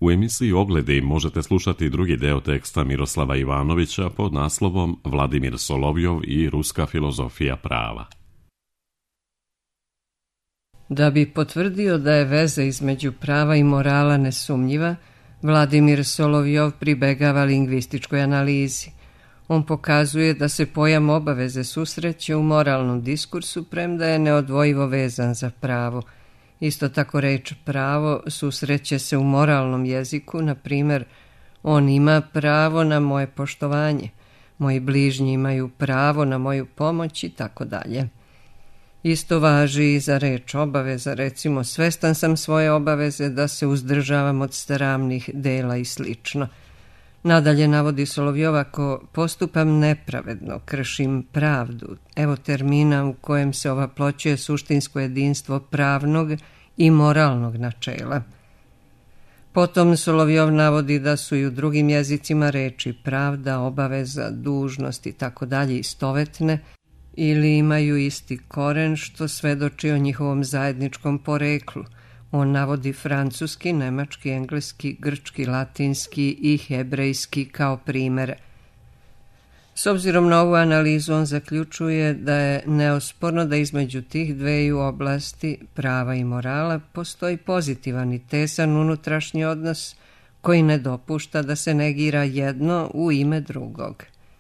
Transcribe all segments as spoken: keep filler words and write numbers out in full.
U emisiji Ogledi možete slušati drugi deo teksta Miroslava Ivanovića pod naslovom Vladimir Solovjov i ruska filozofija prava. Da bi potvrdio da je veza između prava i morala nesumnjiva, Vladimir Solovjov pribegava lingvističkoj analizi. On pokazuje da se pojam obaveze susreće u moralnom diskursu, premda je neodvojivo vezan za pravo. Isto tako reč pravo susreće se u moralnom jeziku, na primjer, on ima pravo na moje poštovanje, moji bližnji imaju pravo na moju pomoć i tako dalje. Isto važi i za reč obaveza, recimo svestan sam svoje obaveze da se uzdržavam od sramnih dela i slično. Nadalje navodi Solovjov, ako postupam nepravedno, kršim pravdu. Evo termina u kojem se ovaploćuje suštinsko jedinstvo pravnog i moralnog načela. Potom Solovjov navodi da su i u drugim jezicima reči pravda, obaveza, dužnost i tako dalje istovetne ili imaju isti koren, što svedoči o njihovom zajedničkom poreklu. On navodi francuski, nemački, engleski, grčki, latinski i hebrejski kao primere. S obzirom na ovu analizu on zaključuje da je neosporno da između tih dveju oblasti, prava i morala, postoji pozitivan i tesan unutrašnji odnos koji ne dopušta da se negira jedno u ime drugog.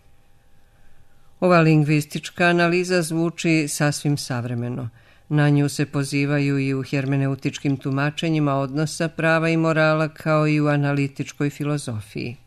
Ova lingvistička analiza zvuči sasvim savremeno. Na nju se pozivaju i u hermeneutičkim tumačenjima odnosa prava i morala, kao i u analitičkoj filozofiji.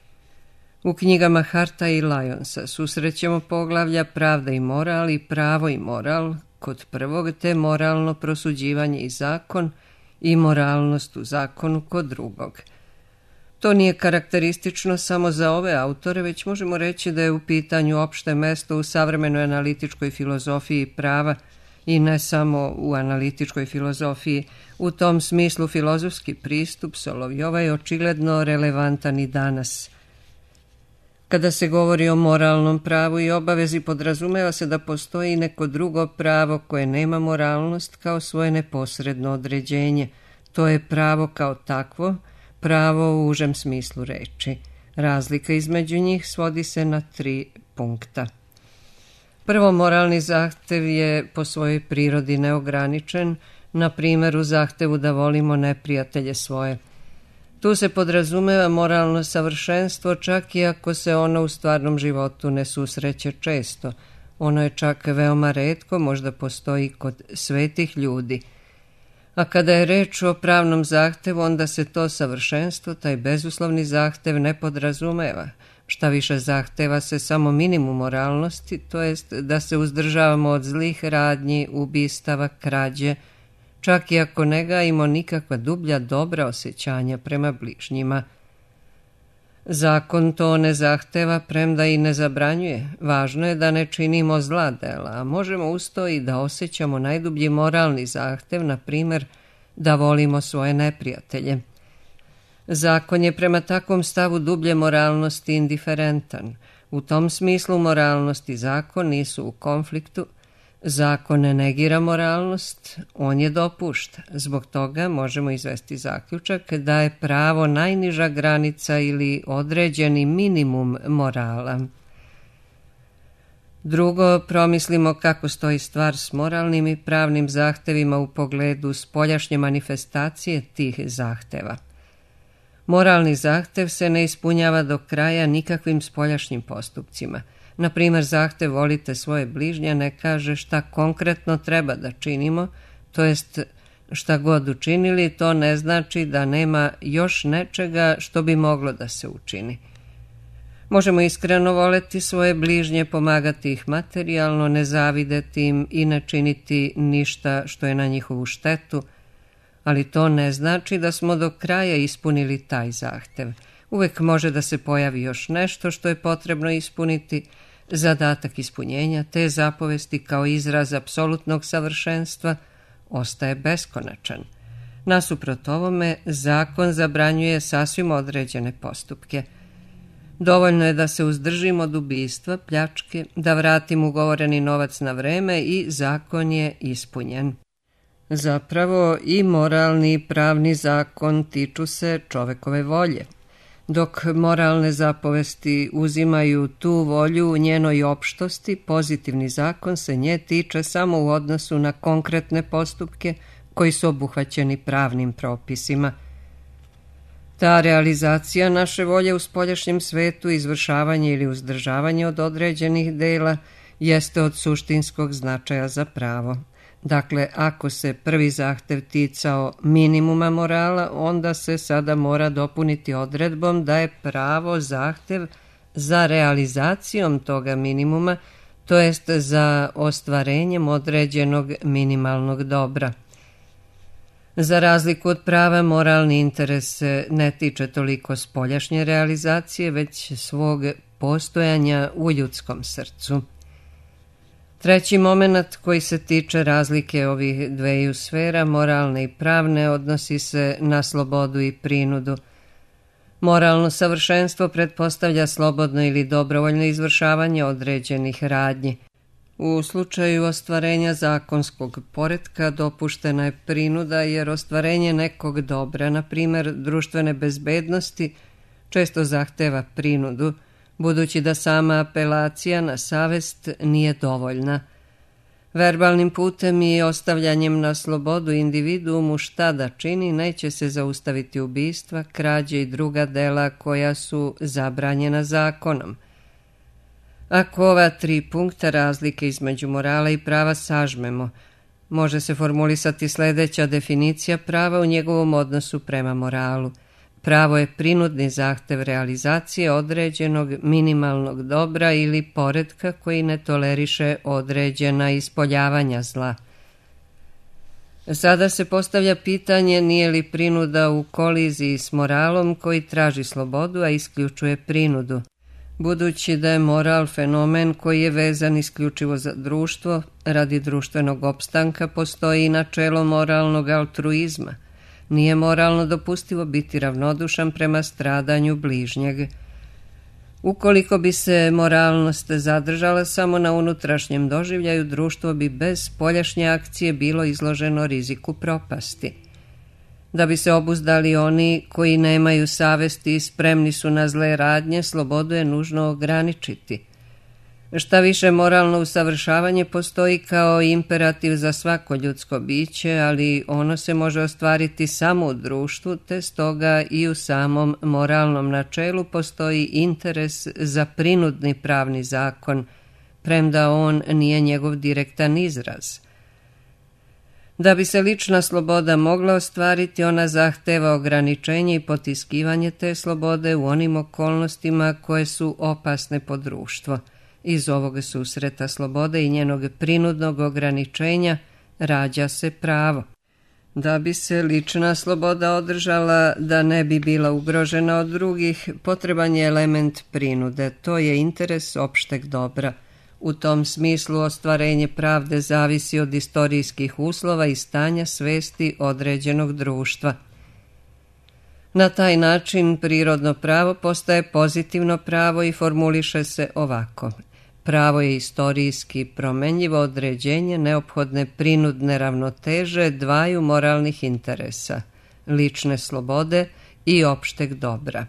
U knjigama Harta i Lyonsa susrećemo poglavlja pravda i moral i pravo i moral kod prvog, te moralno prosuđivanje i zakon i moralnost u zakonu kod drugog. To nije karakteristično samo za ove autore, već možemo reći da je u pitanju opšte mesto u savremenoj analitičkoj filozofiji prava i ne samo u analitičkoj filozofiji. U tom smislu filozofski pristup Solovjova je očigledno relevantan i danas. Kada se govori o moralnom pravu i obavezi, podrazumeva se da postoji neko drugo pravo koje nema moralnost kao svoje neposredno određenje. To je pravo kao takvo, pravo u užem smislu reči. Razlika između njih svodi se na tri punkta. Prvo, moralni zahtev je po svojoj prirodi neograničen, na primjer u zahtevu da volimo neprijatelje svoje. Tu se podrazumeva moralno savršenstvo, čak i ako se ono u stvarnom životu ne susreće često. Ono je čak veoma retko, možda postoji kod svetih ljudi. A kada je reč o pravnom zahtevu, onda se to savršenstvo, taj bezuslovni zahtev, ne podrazumeva. Šta više, zahteva se samo minimum moralnosti, to jest da se uzdržavamo od zlih radnji, ubistava, krađe, čak i ako ne gajimo nikakva dublja dobra osjećanja prema bližnjima. Zakon to ne zahteva, premda i ne zabranjuje. Važno je da ne činimo zla dela, a možemo uz to i da osjećamo najdublji moralni zahtev, na primjer da volimo svoje neprijatelje. Zakon je prema takvom stavu dublje moralnosti indiferentan. U tom smislu moralnost i zakon nisu u konfliktu. Zakon ne negira moralnost, on je dopušta. Zbog toga možemo izvesti zaključak da je pravo najniža granica ili određeni minimum morala. Drugo, promislimo kako stoji stvar s moralnim i pravnim zahtevima u pogledu spoljašnje manifestacije tih zahteva. Moralni zahtev se ne ispunjava do kraja nikakvim spoljašnjim postupcima. Na primjer, zahtev volite svoje bližnje ne kaže šta konkretno treba da činimo, to jest šta god učinili, to ne znači da nema još nečega što bi moglo da se učini. Možemo iskreno voleti svoje bližnje, pomagati ih materijalno, ne zavideti im i ne činiti ništa što je na njihovu štetu, ali to ne znači da smo do kraja ispunili taj zahtev. Uvek može da se pojavi još nešto što je potrebno ispuniti. Zadatak ispunjenja te zapovesti kao izraz apsolutnog savršenstva ostaje beskonačan. Nasuprot ovome, zakon zabranjuje sasvim određene postupke. Dovoljno je da se uzdržimo od ubistva, pljačke, da vratimo ugovoreni novac na vreme i zakon je ispunjen. Zapravo i moralni i pravni zakon tiču se čovekove volje, dok moralne zapovesti uzimaju tu volju u njenoj opštosti, pozitivni zakon se nje tiče samo u odnosu na konkretne postupke koji su obuhvaćeni pravnim propisima. Ta realizacija naše volje u spoljašnjem svetu, izvršavanje ili uzdržavanje od određenih dela, jeste od suštinskog značaja za pravo. Dakle, ako se prvi zahtev ticao minimuma morala, onda se sada mora dopuniti odredbom da je pravo zahtev za realizacijom toga minimuma, to jest za ostvarenjem određenog minimalnog dobra. Za razliku od prava, moralni interes se ne tiče toliko spoljašnje realizacije, već svog postojanja u ljudskom srcu. Treći moment koji se tiče razlike ovih dveju sfera, moralne i pravne, odnosi se na slobodu i prinudu. Moralno savršenstvo pretpostavlja slobodno ili dobrovoljno izvršavanje određenih radnji. U slučaju ostvarenja zakonskog poretka dopuštena je prinuda jer ostvarenje nekog dobra, na primjer društvene bezbednosti, često zahteva prinudu, budući da sama apelacija na savest nije dovoljna. Verbalnim putem i ostavljanjem na slobodu individuumu šta da čini neće se zaustaviti ubistva, krađe i druga dela koja su zabranjena zakonom. Ako ova tri punkta razlike između morala i prava sažmemo, može se formulisati sljedeća definicija prava u njegovom odnosu prema moralu. Pravo je prinudni zahtev realizacije određenog minimalnog dobra ili poretka koji ne toleriše određena ispoljavanja zla. Sada se postavlja pitanje nije li prinuda u koliziji s moralom koji traži slobodu, a isključuje prinudu. Budući da je moral fenomen koji je vezan isključivo za društvo, radi društvenog opstanka postoji i načelo moralnog altruizma. Nije moralno dopustivo biti ravnodušan prema stradanju bližnjeg. Ukoliko bi se moralnost zadržala samo na unutrašnjem doživljaju, društvo bi bez spoljašnje akcije bilo izloženo riziku propasti. Da bi se obuzdali oni koji nemaju savesti i spremni su na zle radnje, slobodu je nužno ograničiti. Šta više, moralno usavršavanje postoji kao imperativ za svako ljudsko biće, ali ono se može ostvariti samo u društvu, te stoga i u samom moralnom načelu postoji interes za prinudni pravni zakon, premda on nije njegov direktan izraz. Da bi se lična sloboda mogla ostvariti, ona zahteva ograničenje i potiskivanje te slobode u onim okolnostima koje su opasne po društvo. Iz ovog susreta slobode i njenog prinudnog ograničenja rađa se pravo. Da bi se lična sloboda održala, da ne bi bila ugrožena od drugih, potreban je element prinude, to je interes opšteg dobra. U tom smislu ostvarenje pravde zavisi od istorijskih uslova i stanja svesti određenog društva. Na taj način prirodno pravo postaje pozitivno pravo i formuliše se ovako. Pravo je istorijski promenljivo određenje neophodne prinudne ravnoteže dvaju moralnih interesa, lične slobode i opšteg dobra.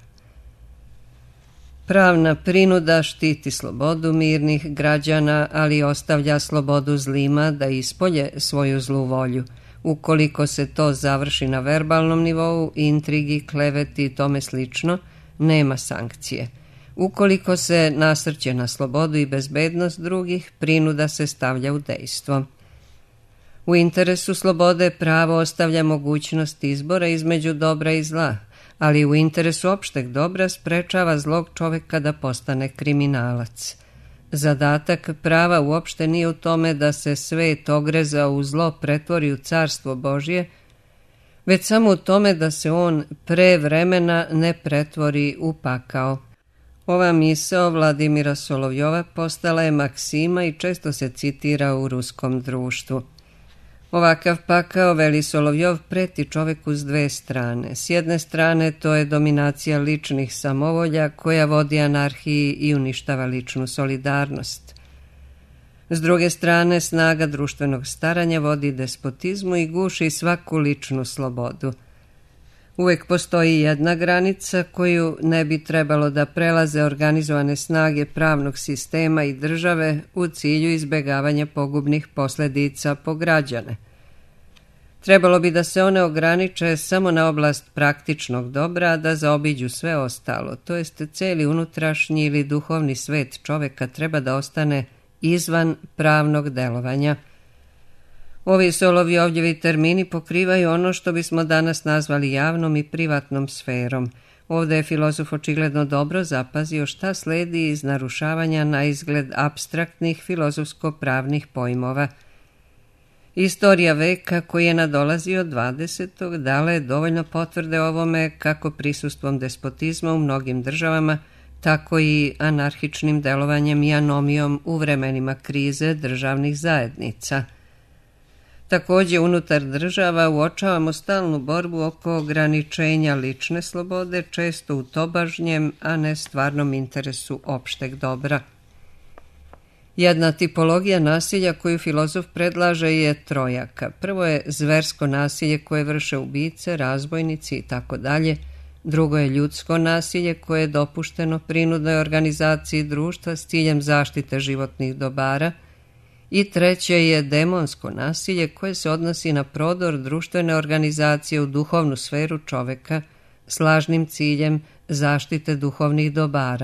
Pravna prinuda štiti slobodu mirnih građana, ali ostavlja slobodu zlima da ispolje svoju zlu volju. Ukoliko se to završi na verbalnom nivou, intrigi, kleveti i tome slično, nema sankcije. Ukoliko se nasrće na slobodu i bezbednost drugih, prinuda se stavlja u dejstvo. U interesu slobode pravo ostavlja mogućnost izbora između dobra i zla, ali u interesu opšteg dobra sprečava zlog čoveka da postane kriminalac. Zadatak prava uopšte nije u tome da se svet ogreza u zlo pretvori u carstvo Božje, već samo u tome da se on pre vremena ne pretvori u pakao. Ova misao Vladimira Solovjova postala je maksima i često se citira u ruskom društvu. Ovakav pakao, veli Solovjov, preti čoveku s dve strane. S jedne strane to je dominacija ličnih samovolja koja vodi anarhiji i uništava ličnu solidarnost. S druge strane, snaga društvenog staranja vodi despotizmu i guši svaku ličnu slobodu. Uvijek postoji jedna granica koju ne bi trebalo da prelaze organizovane snage pravnog sistema i države u cilju izbjegavanja pogubnih posljedica po građane. Trebalo bi da se one ograniče samo na oblast praktičnog dobra, a da zaobiđu sve ostalo, to jest cijeli unutrašnji ili duhovni svet čovjeka treba da ostane izvan pravnog delovanja. Ovi Solovjovljevi termini pokrivaju ono što bismo danas nazvali javnom i privatnom sferom. Ovdje je filozof očigledno dobro zapazio šta sledi iz narušavanja na izgled apstraktnih filozofsko-pravnih pojmova. Istorija veka koji je nadolazio dvadesetog dala je dovoljno potvrde ovome kako prisustvom despotizma u mnogim državama, tako i anarhičnim delovanjem i anomijom u vremenima krize državnih zajednica. Također, unutar država uočavamo stalnu borbu oko ograničenja lične slobode, često u tobažnjem, a ne stvarnom interesu opšteg dobra. Jedna tipologija nasilja koju filozof predlaže je trojaka. Prvo je zversko nasilje koje vrše ubice, razbojnici i tako dalje. Drugo je ljudsko nasilje koje je dopušteno prinudnoj organizaciji društva s ciljem zaštite životnih dobara. I treće je demonsko nasilje koje se odnosi na prodor društvene organizacije u duhovnu sferu čoveka s lažnim ciljem zaštite duhovnih dobara.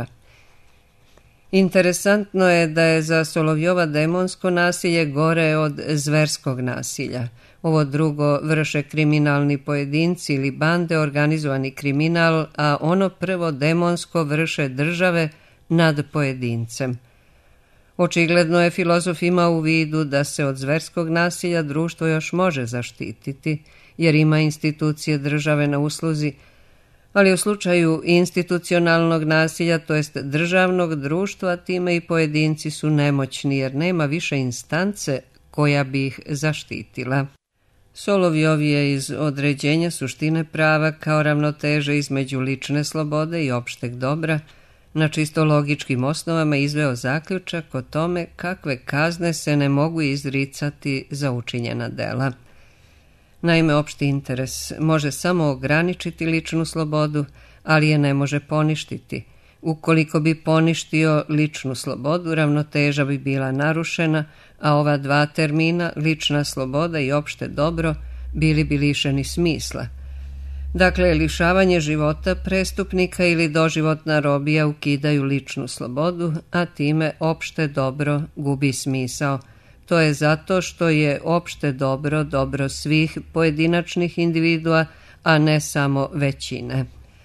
Interesantno je da je za Solovjova demonsko nasilje gore od zverskog nasilja. Ovo drugo vrše kriminalni pojedinci ili bande, organizovani kriminal, a ono prvo demonsko vrše države nad pojedincem. Očigledno je filozof imao u vidu da se od zverskog nasilja društvo još može zaštititi, jer ima institucije države na usluzi, ali u slučaju institucionalnog nasilja, to jest državnog društva, time i pojedinci su nemoćni, jer nema više instance koja bi ih zaštitila. Solovjov je iz određenja suštine prava kao ravnoteže između lične slobode i opšteg dobra na čisto logičkim osnovama izveo zaključak o tome kakve kazne se ne mogu izricati za učinjena dela. Naime, opšti interes može samo ograničiti ličnu slobodu, ali je ne može poništiti. Ukoliko bi poništio ličnu slobodu, ravnoteža bi bila narušena, a ova dva termina, lična sloboda i opšte dobro, bili bi lišeni smisla. Dakle, lišavanje života prestupnika ili doživotna robija ukidaju ličnu slobodu, a time opšte dobro gubi smisao. To je zato što je opšte dobro dobro svih pojedinačnih individua, a ne samo većine.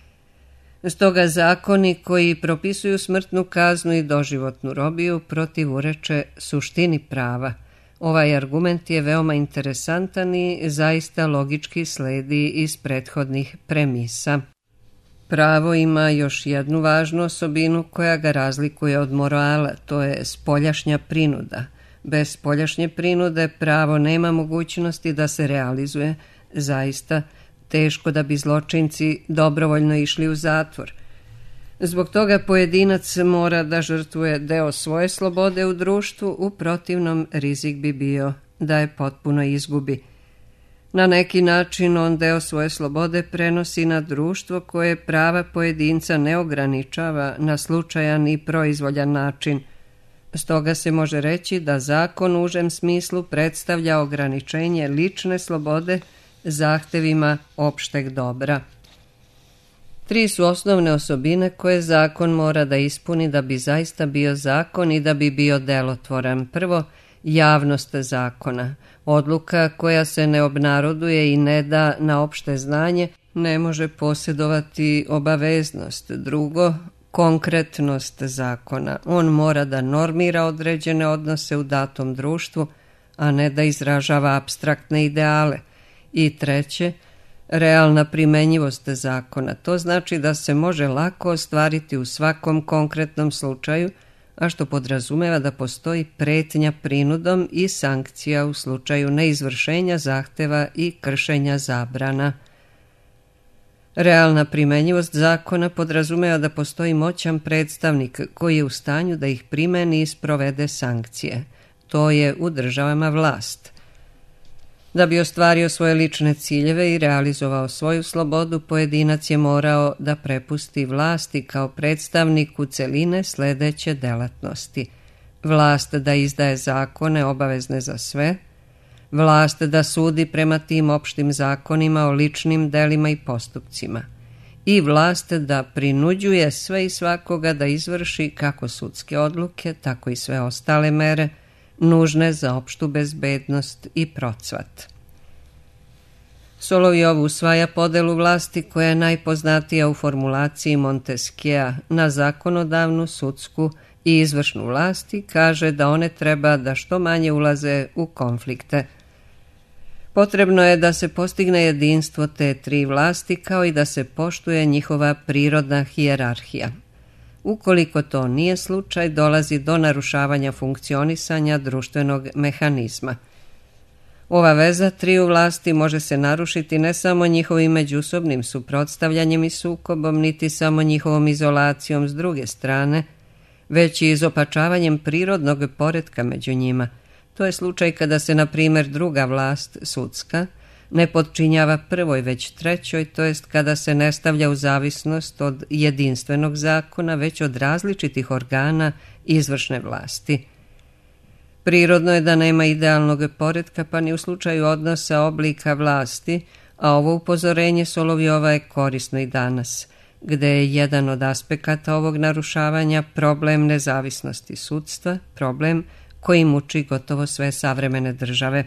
Stoga zakoni koji propisuju smrtnu kaznu i doživotnu robiju protivureče suštini prava. Ovaj argument je veoma interesantan i zaista logički sledi iz prethodnih premisa. Pravo ima još jednu važnu osobinu koja ga razlikuje od morala, to je spoljašnja prinuda. Bez spoljašnje prinude pravo nema mogućnosti da se realizuje. Zaista teško da bi zločinci dobrovoljno išli u zatvor. Zbog toga pojedinac mora da žrtvuje deo svoje slobode u društvu, u protivnom rizik bi bio da je potpuno izgubi. Na neki način on deo svoje slobode prenosi na društvo koje prava pojedinca ne ograničava na slučajan i proizvoljan način. Stoga se može reći da zakon u užem smislu predstavlja ograničenje lične slobode zahtevima opšteg dobra. Tri su osnovne osobine koje zakon mora da ispuni da bi zaista bio zakon i da bi bio delotvoran. Prvo, javnost zakona. Odluka koja se ne obnaroduje i ne da na opšte znanje ne može posjedovati obaveznost. Drugo, konkretnost zakona. On mora da normira određene odnose u datom društvu, a ne da izražava apstraktne ideale. I treće, realna primenjivost zakona. To znači da se može lako ostvariti u svakom konkretnom slučaju, a što podrazumeva da postoji pretnja prinudom i sankcija u slučaju neizvršenja zahteva i kršenja zabrana. Realna primenjivost zakona podrazumeva da postoji moćan predstavnik koji je u stanju da ih primeni i sprovede sankcije. to je u državama vlast. Da bi ostvario svoje lične ciljeve i realizovao svoju slobodu, pojedinac je morao da prepusti vlasti kao predstavniku celine sledeće delatnosti. Vlast da izdaje zakone obavezne za sve, vlast da sudi prema tim opštim zakonima o ličnim delima i postupcima i vlast da prinuđuje sve i svakoga da izvrši kako sudske odluke, tako i sve ostale mere nužne za opštu bezbednost i procvat. Solovjov usvaja podelu vlasti koja je najpoznatija u formulaciji Montesquiea na zakonodavnu, sudsku i izvršnu vlast i kaže da one treba da što manje ulaze u konflikte. Potrebno je da se postigne jedinstvo te tri vlasti kao i da se poštuje njihova prirodna hijerarhija. Ukoliko to nije slučaj, dolazi do narušavanja funkcionisanja društvenog mehanizma. Ova veza triju vlasti može se narušiti ne samo njihovim međusobnim suprotstavljanjem i sukobom, niti samo njihovom izolacijom s druge strane, već i izopačavanjem prirodnog poretka među njima. To je slučaj kada se, na primjer, druga vlast, sudska, ne podčinjava prvoj već trećoj, to jest kada se ne stavlja u zavisnost od jedinstvenog zakona, već od različitih organa izvršne vlasti. Prirodno je da nema idealnog poretka, pa ni u slučaju odnosa oblika vlasti, a ovo upozorenje Solovjova je korisno i danas, gde je jedan od aspekata ovog narušavanja problem nezavisnosti sudstva, problem koji muči gotovo sve savremene države.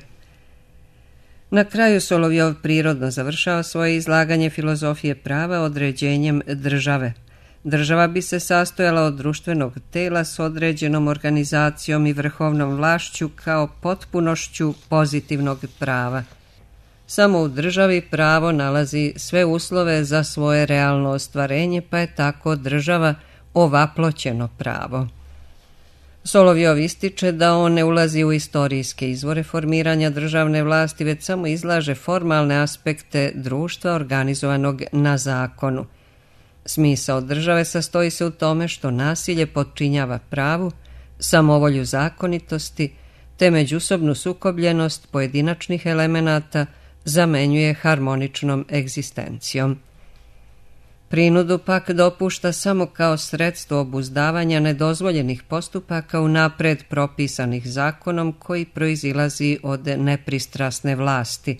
Na kraju Solovjov prirodno završava svoje izlaganje filozofije prava određenjem države. Država bi se sastojala od društvenog tela s određenom organizacijom i vrhovnom vlašću kao potpunošću pozitivnog prava. Samo u državi pravo nalazi sve uslove za svoje realno ostvarenje, pa je tako država ovaploćeno pravo. Solovjov ističe da on ne ulazi u istorijske izvore formiranja državne vlasti, već samo izlaže formalne aspekte društva organizovanog na zakonu. Smisao države sastoji se u tome što nasilje potčinjava pravu, samovolju zakonitosti, te međusobnu sukobljenost pojedinačnih elemenata zamenjuje harmoničnom egzistencijom. Prinudu pak dopušta samo kao sredstvo obuzdavanja nedozvoljenih postupaka unapred propisanih zakonom koji proizilazi od nepristrasne vlasti.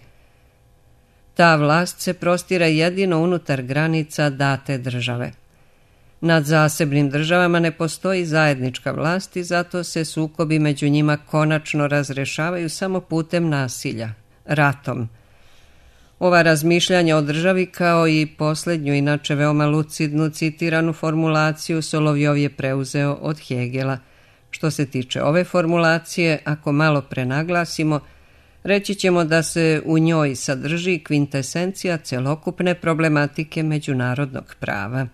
Ta vlast se prostira jedino unutar granica date države. Nad zasebnim državama ne postoji zajednička vlast i zato se sukobi među njima konačno razrešavaju samo putem nasilja, ratom. Ova razmišljanja o državi kao i posljednju, inače veoma lucidnu citiranu formulaciju, Solovjov je preuzeo od Hegela. Što se tiče ove formulacije, ako malo prenaglasimo, reći ćemo da se u njoj sadrži kvintesencija celokupne problematike međunarodnog prava.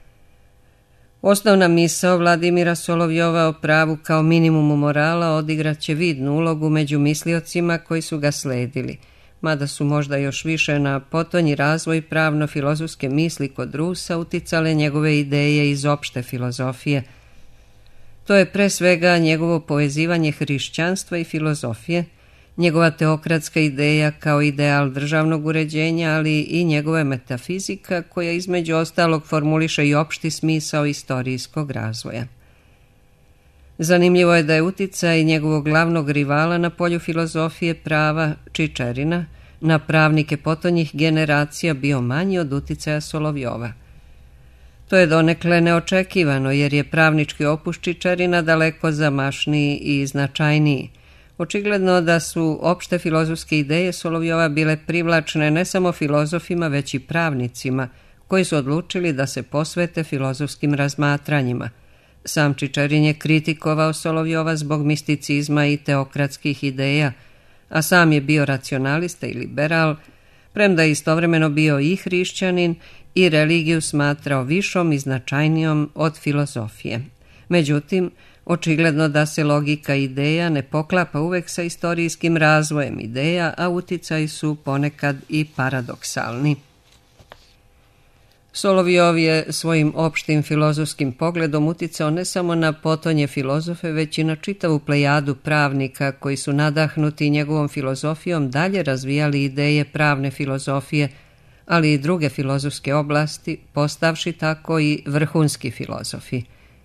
Osnovna misao Vladimira Solovjova o pravu kao minimumu morala odigraće vidnu ulogu među misliocima koji su ga sledili, mada su možda još više na potonji razvoj pravno-filozofske misli kod Rusa uticale njegove ideje iz opšte filozofije. To je pre svega njegovo povezivanje hrišćanstva i filozofije, njegova teokratska ideja kao ideal državnog uređenja, ali i njegova metafizika koja između ostalog formuliše i opšti smisao istorijskog razvoja. Zanimljivo je da je uticaj njegovog glavnog rivala na polju filozofije prava, Čičerina, na pravnike potonjih generacija bio manji od uticaja Solovjova. To je donekle neočekivano jer je pravnički opus Čičerina daleko zamašniji i značajniji. Očigledno da su opšte filozofske ideje Solovjova bile privlačne ne samo filozofima, već i pravnicima, koji su odlučili da se posvete filozofskim razmatranjima. Sam Čičerin je kritikovao Solovjova zbog misticizma i teokratskih ideja, a sam je bio racionalista i liberal, premda je istovremeno bio i hrišćanin i religiju smatrao višom i značajnijom od filozofije. Međutim, očigledno da se logika ideja ne poklapa uvek sa istorijskim razvojem ideja, a uticaji su ponekad i paradoksalni. Solovjov je svojim opštim filozofskim pogledom uticao ne samo na potonje filozofe, već i na čitavu plejadu pravnika koji su nadahnuti njegovom filozofijom dalje razvijali ideje pravne filozofije, ali i druge filozofske oblasti, postavši tako i vrhunski filozofi.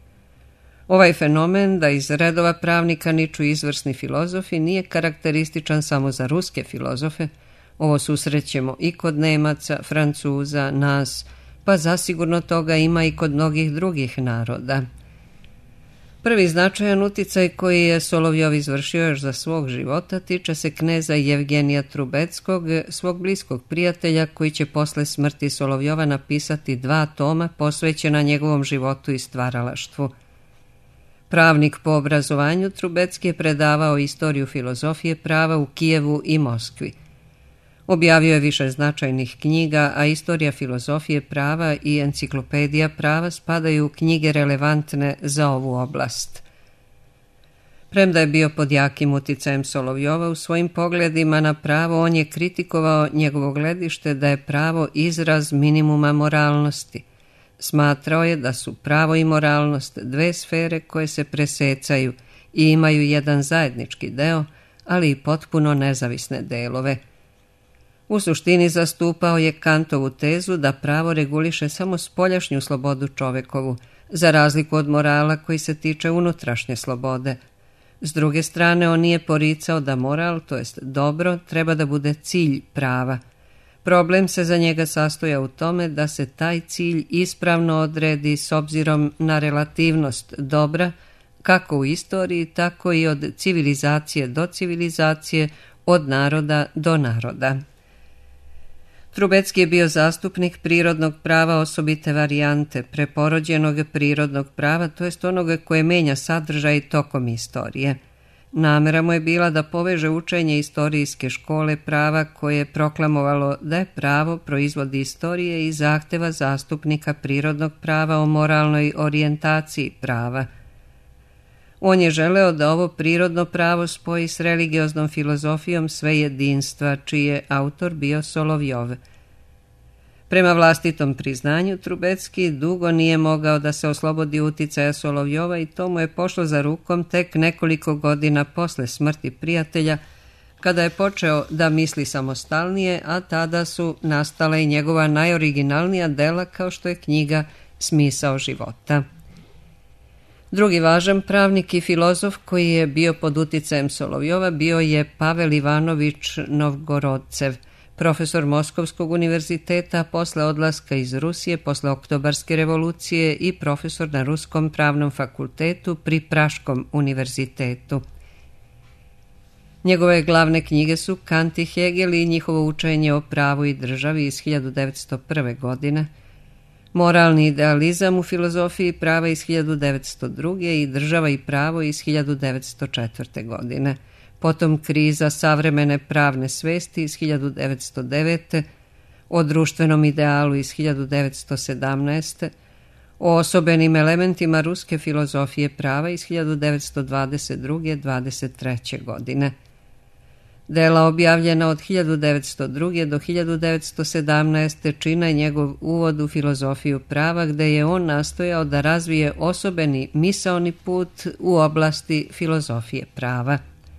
Ovaj fenomen da iz redova pravnika niču izvrsni filozofi nije karakterističan samo za ruske filozofe, ovo susrećemo i kod Nemaca, Francuza, nas, pa zasigurno toga ima i kod mnogih drugih naroda. Prvi značajan uticaj koji je Solovjov izvršio još za svog života tiče se kneza Jevgenija Trubeckog, svog bliskog prijatelja koji će posle smrti Solovjova napisati dva toma posvećena njegovom životu i stvaralaštvu. Pravnik po obrazovanju, Trubecki je predavao istoriju filozofije prava u Kijevu i Moskvi. Objavio je više značajnih knjiga, a istorija filozofije prava i enciklopedija prava spadaju u knjige relevantne za ovu oblast. Premda je bio pod jakim uticajem Solovjova u svojim pogledima na pravo, on je kritikovao njegovo gledište da je pravo izraz minimuma moralnosti. Smatrao je da su pravo i moralnost dve sfere koje se presecaju i imaju jedan zajednički deo, ali i potpuno nezavisne delove. U suštini zastupao je Kantovu tezu da pravo reguliše samo spoljašnju slobodu čovekovu, za razliku od morala koji se tiče unutrašnje slobode. S druge strane, on nije poricao da moral, to jest dobro, treba da bude cilj prava. Problem se za njega sastoja u tome da se taj cilj ispravno odredi s obzirom na relativnost dobra, kako u istoriji, tako i od civilizacije do civilizacije, od naroda do naroda. Trubecki je bio zastupnik prirodnog prava osobite varijante, preporođenog prirodnog prava, to jest onoga koje menja sadržaj tokom istorije. Namera mu je bila da poveže učenje istorijske škole prava koje je proklamovalo da je pravo proizvod istorije i zahteva zastupnika prirodnog prava o moralnoj orijentaciji prava. On je želeo da ovo prirodno pravo spoji s religioznom filozofijom sve jedinstva, čiji je autor bio Solovjov. Prema vlastitom priznanju, Trubecki dugo nije mogao da se oslobodi uticaja Solovjova i to mu je pošlo za rukom tek nekoliko godina posle smrti prijatelja, kada je počeo da misli samostalnije, a tada su nastala i njegova najoriginalnija dela kao što je knjiga Smisao života. Drugi važan pravnik i filozof koji je bio pod uticajem Solovjova bio je Pavel Ivanović Novgorodcev, profesor Moskovskog univerziteta posle odlaska iz Rusije posle Oktobarske revolucije i profesor na Ruskom pravnom fakultetu pri Praškom univerzitetu. Njegove glavne knjige su Kant i Hegel i njihovo učenje o pravu i državi iz hiljadu devetsto prve. godine, Moralni idealizam u filozofiji prava iz hiljadu devetsto druge. i Država i pravo iz hiljadu devetsto četvrte. godine. Potom Kriza savremene pravne svesti iz hiljadu devetsto devete. O društvenom idealu iz hiljadu devetsto sedamnaeste. O osobenim elementima ruske filozofije prava iz hiljadu devetsto dvadeset druge. do dvadeset treće. godine. Dela objavljena od hiljadu devetsto druge. do hiljadu devetsto sedamnaeste. čine njegov uvod u filozofiju prava, gde je on nastojao da razvije osobeni misaoni put u oblasti filozofije prava.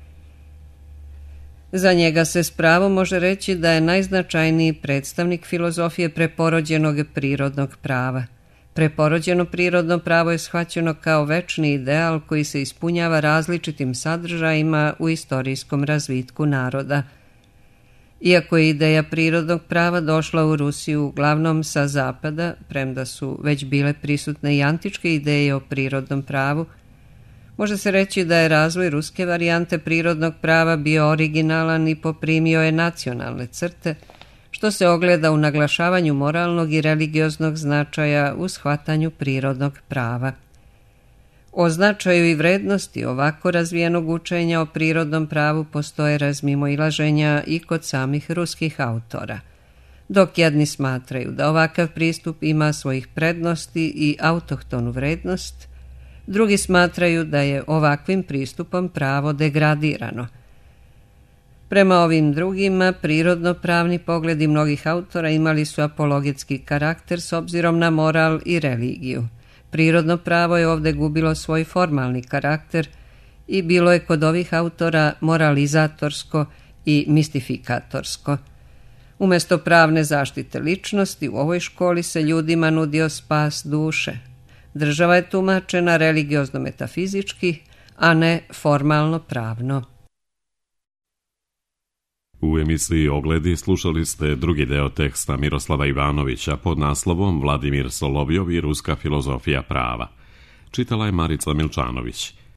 Za njega se s pravom može reći da je najznačajniji predstavnik filozofije preporođenog prirodnog prava. Preporođeno prirodno pravo je shvaćeno kao večni ideal koji se ispunjava različitim sadržajima u istorijskom razvitku naroda. Iako je ideja prirodnog prava došla u Rusiju uglavnom sa zapada, premda su već bile prisutne i antičke ideje o prirodnom pravu, može se reći da je razvoj ruske varijante prirodnog prava bio originalan i poprimio je nacionalne crte, što se ogleda u naglašavanju moralnog i religioznog značaja u shvatanju prirodnog prava. O značaju i vrednosti ovako razvijenog učenja o prirodnom pravu postoje razmimoilaženja i kod samih ruskih autora. Dok jedni smatraju da ovakav pristup ima svojih prednosti i autohtonu vrednost, drugi smatraju da je ovakvim pristupom pravo degradirano. Prema ovim drugima, prirodno-pravni pogledi mnogih autora imali su apologetski karakter s obzirom na moral i religiju. Prirodno pravo je ovdje gubilo svoj formalni karakter i bilo je kod ovih autora moralizatorsko i mistifikatorsko. Umjesto pravne zaštite ličnosti, u ovoj školi se ljudima nudio spas duše. Država je tumačena religiozno-metafizički, a ne formalno-pravno. U emisiji Ogledi slušali ste drugi deo teksta Miroslava Ivanovića pod naslovom Vladimir Solovjov i ruska filozofija prava. Čitala je Marica Milčanović.